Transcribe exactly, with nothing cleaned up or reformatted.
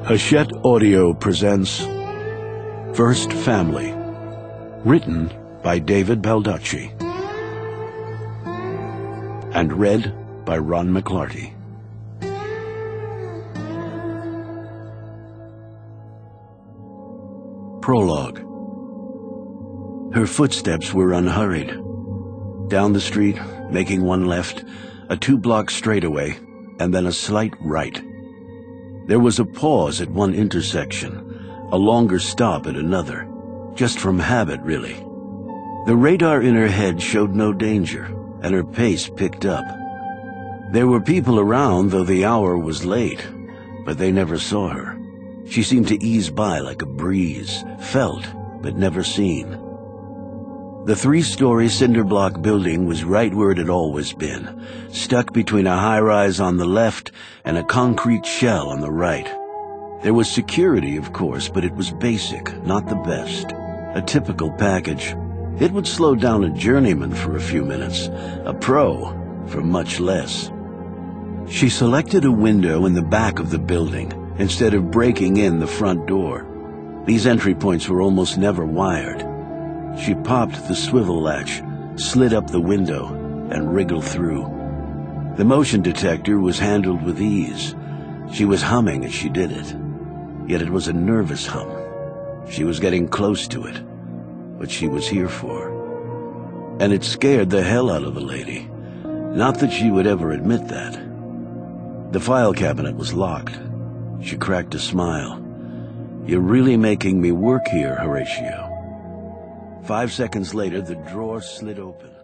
Hachette Audio presents First Family, written by David Baldacci and read by Ron McClarty. Prologue. Her footsteps were unhurried. Down the street, making one left, a two-block straightaway, and then a slight right. There was a pause at one intersection, a longer stop at another, just from habit, really. The radar in her head showed no danger, and her pace picked up. There were people around, though the hour was late, but they never saw her. She seemed to ease by like a breeze, felt but never seen. The three-story cinder-block building was right where it had always been, stuck between a high-rise on the left and a concrete shell on the right. There was security, of course, but it was basic, not the best. A typical package. It would slow down a journeyman for a few minutes, a pro for much less. She selected a window in the back of the building instead of breaking in the front door. These entry points were almost never wired. She popped the swivel latch, slid up the window, and wriggled through. The motion detector was handled with ease. She was humming as she did it. Yet it was a nervous hum. She was getting close to it, what she was here for. And it scared the hell out of the lady. Not that she would ever admit that. The file cabinet was locked. She cracked a smile. "You're really making me work here, Horatio." Five seconds later, the drawer slid open.